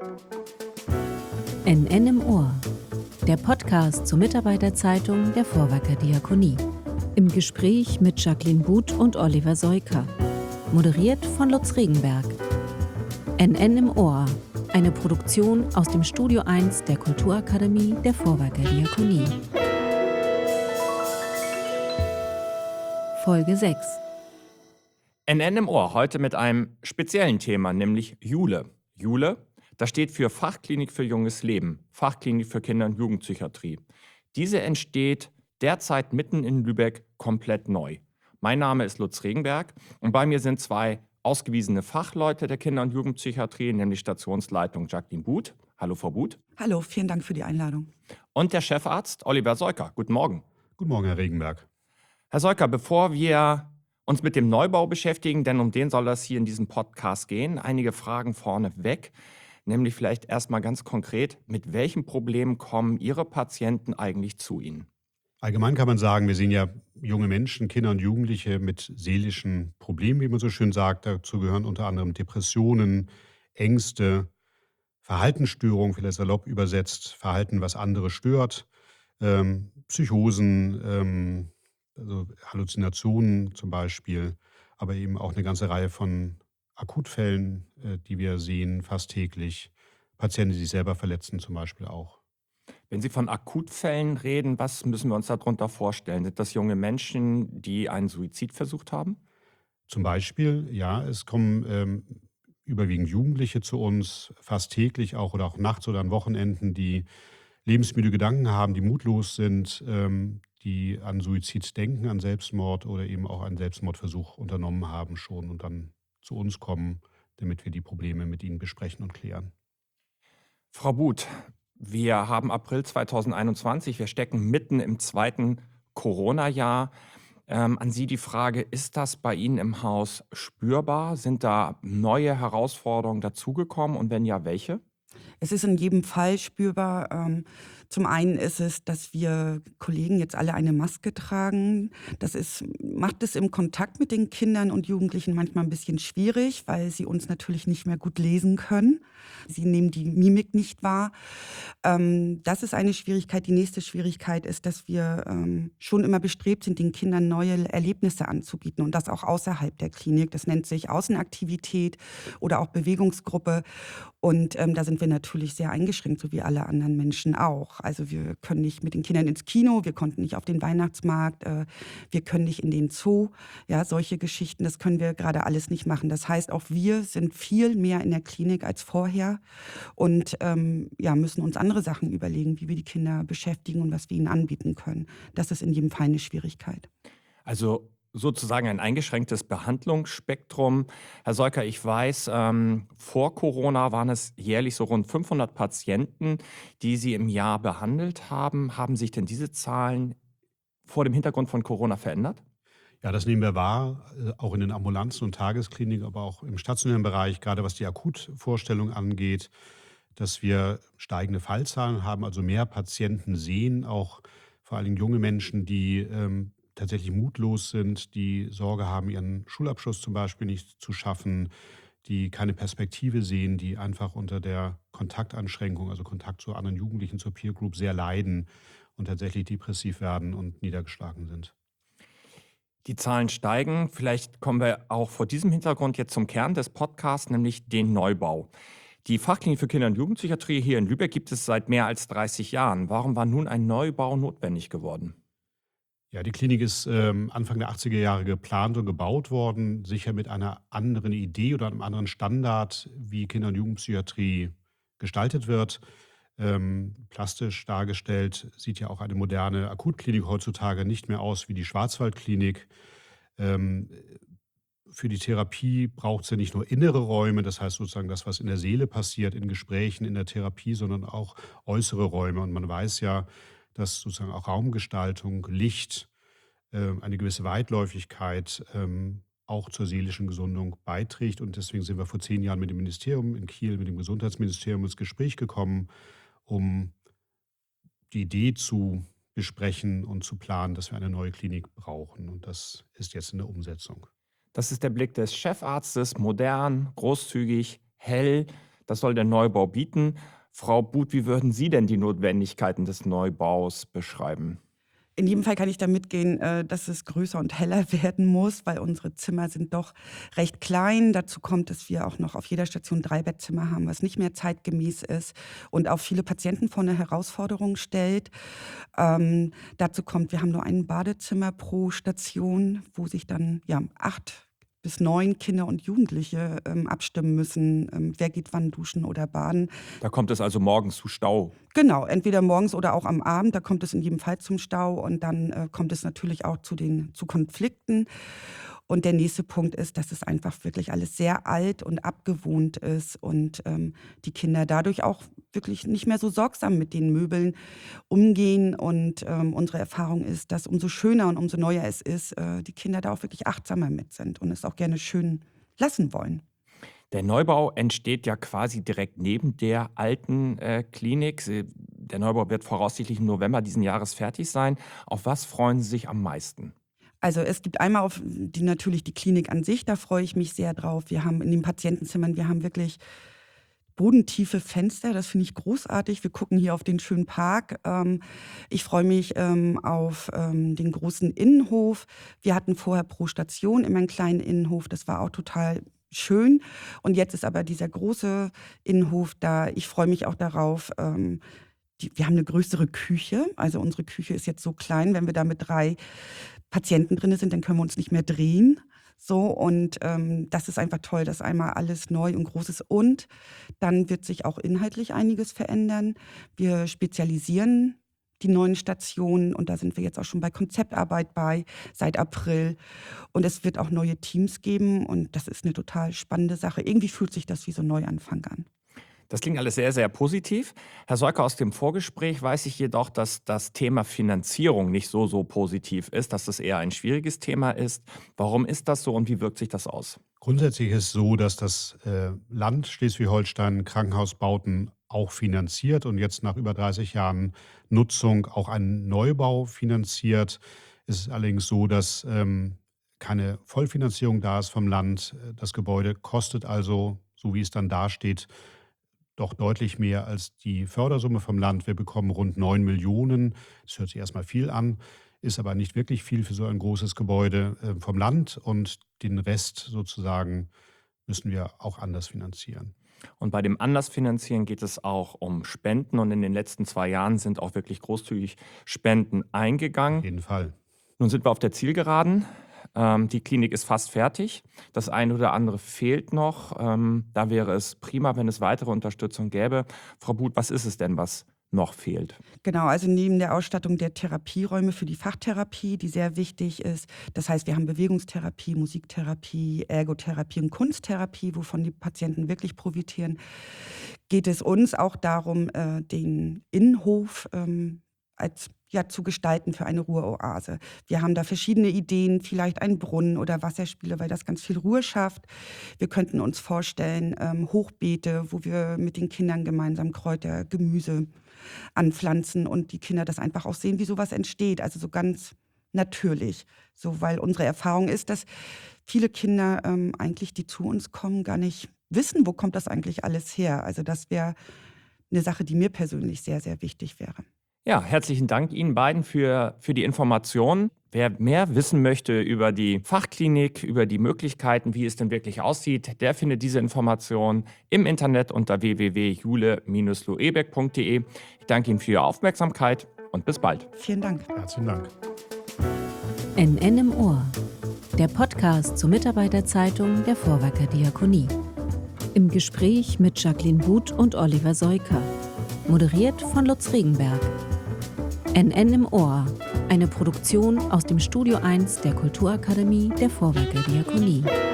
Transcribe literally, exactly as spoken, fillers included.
N N im Ohr, der Podcast zur Mitarbeiterzeitung der Vorwerker Diakonie. Im Gespräch mit Jacqueline Buth und Oliver Seuker. Moderiert von Lutz Regenberg. N N im Ohr, eine Produktion aus dem Studio eins der Kulturakademie der Vorwerker Diakonie. Folge sechs. N N im Ohr, heute mit einem speziellen Thema, nämlich JULE. JULE, das steht für Fachklinik für junges Leben, Fachklinik für Kinder- und Jugendpsychiatrie. Diese entsteht derzeit mitten in Lübeck komplett neu. Mein Name ist Lutz Regenberg und bei mir sind zwei ausgewiesene Fachleute der Kinder- und Jugendpsychiatrie, nämlich Stationsleitung Jacqueline Buth. Hallo, Frau Buth. Hallo, vielen Dank für die Einladung. Und der Chefarzt Oliver Seuker. Guten Morgen. Guten Morgen, Herr Regenberg. Herr Seuker, bevor wir uns mit dem Neubau beschäftigen, denn um den soll es hier in diesem Podcast gehen, einige Fragen vorneweg. Nämlich vielleicht erstmal ganz konkret, mit welchen Problemen kommen Ihre Patienten eigentlich zu Ihnen? Allgemein kann man sagen, wir sehen ja junge Menschen, Kinder und Jugendliche mit seelischen Problemen, wie man so schön sagt. Dazu gehören unter anderem Depressionen, Ängste, Verhaltensstörungen, vielleicht salopp übersetzt, Verhalten, was andere stört, ähm, Psychosen, ähm, also Halluzinationen zum Beispiel, aber eben auch eine ganze Reihe von Akutfällen, äh, die wir sehen, fast täglich. Patienten, die sich selber verletzen zum Beispiel auch. Wenn Sie von Akutfällen reden, was müssen wir uns darunter vorstellen? Sind das junge Menschen, die einen Suizid versucht haben? Zum Beispiel, ja, es kommen ähm, überwiegend Jugendliche zu uns, fast täglich auch oder auch nachts oder an Wochenenden, die lebensmüde Gedanken haben, die mutlos sind, ähm, die an Suizid denken, an Selbstmord oder eben auch einen Selbstmordversuch unternommen haben schon und dann zu uns kommen, damit wir die Probleme mit ihnen besprechen und klären. Frau Buth, wir haben April zweitausendeinundzwanzig, wir stecken mitten im zweiten Corona-Jahr. Ähm, an Sie die Frage, ist das bei Ihnen im Haus spürbar? Sind da neue Herausforderungen dazugekommen und wenn ja, welche? Es ist in jedem Fall spürbar. Ähm, zum einen ist es, dass wir Kollegen jetzt alle eine Maske tragen. Das ist, macht es im Kontakt mit den Kindern und Jugendlichen manchmal ein bisschen schwierig, weil sie uns natürlich nicht mehr gut lesen können. Sie nehmen die Mimik nicht wahr. Ähm, das ist eine Schwierigkeit. Die nächste Schwierigkeit ist, dass wir ähm, schon immer bestrebt sind, den Kindern neue Erlebnisse anzubieten und das auch außerhalb der Klinik. Das nennt sich Außenaktivität oder auch Bewegungsgruppe. Und ähm, da sind wir natürlich sehr eingeschränkt, so wie alle anderen Menschen auch. Also wir können nicht mit den Kindern ins Kino, wir konnten nicht auf den Weihnachtsmarkt, äh, wir können nicht in den Zoo. Ja, solche Geschichten, das können wir gerade alles nicht machen. Das heißt, auch wir sind viel mehr in der Klinik als vorher und ähm, ja, müssen uns andere Sachen überlegen, wie wir die Kinder beschäftigen und was wir ihnen anbieten können. Das ist in jedem Fall eine Schwierigkeit. Also sozusagen ein eingeschränktes Behandlungsspektrum. Herr Seuker, ich weiß, ähm, vor Corona waren es jährlich so rund fünfhundert Patienten, die Sie im Jahr behandelt haben. Haben sich denn diese Zahlen vor dem Hintergrund von Corona verändert? Ja, das nehmen wir wahr, äh, auch in den Ambulanzen und Tageskliniken, aber auch im stationären Bereich, gerade was die Akutvorstellung angeht, dass wir steigende Fallzahlen haben, also mehr Patienten sehen, auch vor allen Dingen junge Menschen, die ähm, tatsächlich mutlos sind, die Sorge haben, ihren Schulabschluss zum Beispiel nicht zu schaffen, die keine Perspektive sehen, die einfach unter der Kontaktanschränkung, also Kontakt zu anderen Jugendlichen, zur Peer Group sehr leiden und tatsächlich depressiv werden und niedergeschlagen sind. Die Zahlen steigen. Vielleicht kommen wir auch vor diesem Hintergrund jetzt zum Kern des Podcasts, nämlich den Neubau. Die Fachklinik für Kinder- und Jugendpsychiatrie hier in Lübeck gibt es seit mehr als dreißig Jahren. Warum war nun ein Neubau notwendig geworden? Ja, die Klinik ist ähm, Anfang der achtziger Jahre geplant und gebaut worden, sicher mit einer anderen Idee oder einem anderen Standard, wie Kinder- und Jugendpsychiatrie gestaltet wird. Ähm, plastisch dargestellt sieht ja auch eine moderne Akutklinik heutzutage nicht mehr aus wie die Schwarzwaldklinik. Ähm, für die Therapie braucht es ja nicht nur innere Räume, das heißt sozusagen das, was in der Seele passiert, in Gesprächen, in der Therapie, sondern auch äußere Räume. Und man weiß ja, dass sozusagen auch Raumgestaltung, Licht, ähm, eine gewisse Weitläufigkeit ähm, auch zur seelischen Gesundung beiträgt. Und deswegen sind wir vor zehn Jahren mit dem Ministerium in Kiel, mit dem Gesundheitsministerium ins Gespräch gekommen, um die Idee zu besprechen und zu planen, dass wir eine neue Klinik brauchen. Und das ist jetzt in der Umsetzung. Das ist der Blick des Chefarztes, modern, großzügig, hell. Das soll der Neubau bieten. Frau Buth, wie würden Sie denn die Notwendigkeiten des Neubaus beschreiben? In jedem Fall kann ich da mitgehen, äh, dass es größer und heller werden muss, weil unsere Zimmer sind doch recht klein. Dazu kommt, dass wir auch noch auf jeder Station drei Bettzimmer haben, was nicht mehr zeitgemäß ist und auch viele Patienten vor eine Herausforderung stellt. Ähm, dazu kommt, wir haben nur ein Badezimmer pro Station, wo sich dann ja acht bis neun Kinder und Jugendliche ähm, abstimmen müssen, ähm, wer geht wann duschen oder baden. Da kommt es also morgens zu Stau. Genau, entweder morgens oder auch am Abend, da kommt es in jedem Fall zum Stau und dann äh, kommt es natürlich auch zu den zu Konflikten. Und der nächste Punkt ist, dass es einfach wirklich alles sehr alt und abgewohnt ist und ähm, die Kinder dadurch auch wirklich nicht mehr so sorgsam mit den Möbeln umgehen. Und ähm, unsere Erfahrung ist, dass umso schöner und umso neuer es ist, äh, die Kinder da auch wirklich achtsamer mit sind und es auch gerne schön lassen wollen. Der Neubau entsteht ja quasi direkt neben der alten äh, Klinik. Sie- Der Neubau wird voraussichtlich im November diesen Jahres fertig sein. Auf was freuen Sie sich am meisten? Also es gibt einmal auf die natürlich die Klinik an sich, da freue ich mich sehr drauf. Wir haben in den Patientenzimmern, wir haben wirklich bodentiefe Fenster, das finde ich großartig. Wir gucken hier auf den schönen Park. Ähm, ich freue mich ähm, auf ähm, den großen Innenhof. Wir hatten vorher pro Station immer einen kleinen Innenhof, das war auch total schön. Und jetzt ist aber dieser große Innenhof da. Ich freue mich auch darauf. Ähm, die, wir haben eine größere Küche, also unsere Küche ist jetzt so klein, wenn wir da mit drei Patienten drin sind, dann können wir uns nicht mehr drehen. So, und ähm, das ist einfach toll, dass einmal alles neu und groß ist. Und dann wird sich auch inhaltlich einiges verändern. Wir spezialisieren die neuen Stationen und da sind wir jetzt auch schon bei Konzeptarbeit bei, seit April. Und es wird auch neue Teams geben und das ist eine total spannende Sache. Irgendwie fühlt sich das wie so ein Neuanfang an. Das klingt alles sehr, sehr positiv. Herr Soyka, aus dem Vorgespräch weiß ich jedoch, dass das Thema Finanzierung nicht so, so positiv ist, dass das eher ein schwieriges Thema ist. Warum ist das so und wie wirkt sich das aus? Grundsätzlich ist es so, dass das äh, Land Schleswig-Holstein Krankenhausbauten auch finanziert und jetzt nach über dreißig Jahren Nutzung auch einen Neubau finanziert. Es ist allerdings so, dass ähm, keine Vollfinanzierung da ist vom Land. Das Gebäude kostet also, so wie es dann dasteht, doch deutlich mehr als die Fördersumme vom Land. Wir bekommen rund neun Millionen. Das hört sich erstmal viel an, ist aber nicht wirklich viel für so ein großes Gebäude äh, vom Land. Und den Rest sozusagen müssen wir auch anders finanzieren. Und bei dem Anlassfinanzieren geht es auch um Spenden. Und in den letzten zwei Jahren sind auch wirklich großzügig Spenden Auf eingegangen. jeden Fall. Nun sind wir auf der Zielgeraden. Ähm, die Klinik ist fast fertig. Das eine oder andere fehlt noch. Ähm, da wäre es prima, wenn es weitere Unterstützung gäbe. Frau Buth, was ist es denn, was noch fehlt? Genau, also neben der Ausstattung der Therapieräume für die Fachtherapie, die sehr wichtig ist. Das heißt, wir haben Bewegungstherapie, Musiktherapie, Ergotherapie und Kunsttherapie, wovon die Patienten wirklich profitieren. Geht es uns auch darum, äh, den Innenhof ähm, als ja, zu gestalten für eine Ruheoase. Wir haben da verschiedene Ideen, vielleicht einen Brunnen oder Wasserspiele, weil das ganz viel Ruhe schafft. Wir könnten uns vorstellen, ähm, Hochbeete, wo wir mit den Kindern gemeinsam Kräuter, Gemüse anpflanzen und die Kinder das einfach auch sehen, wie sowas entsteht. Also so ganz natürlich. So, weil unsere Erfahrung ist, dass viele Kinder ähm, eigentlich, die zu uns kommen, gar nicht wissen, wo kommt das eigentlich alles her. Also das wäre eine Sache, die mir persönlich sehr, sehr wichtig wäre. Ja, herzlichen Dank Ihnen beiden für, für die Informationen. Wer mehr wissen möchte über die Fachklinik, über die Möglichkeiten, wie es denn wirklich aussieht, der findet diese Informationen im Internet unter w w w punkt jule Bindestrich loebeck punkt de. Ich danke Ihnen für Ihre Aufmerksamkeit und bis bald. Vielen Dank. Herzlichen Dank. N N im Ohr, der Podcast zur Mitarbeiterzeitung der Vorwerker Diakonie. Im Gespräch mit Jacqueline Buth und Oliver Soyka. Moderiert von Lutz Regenberg. N N im Ohr, eine Produktion aus dem Studio eins der Kulturakademie der Vorwerker Diakonie.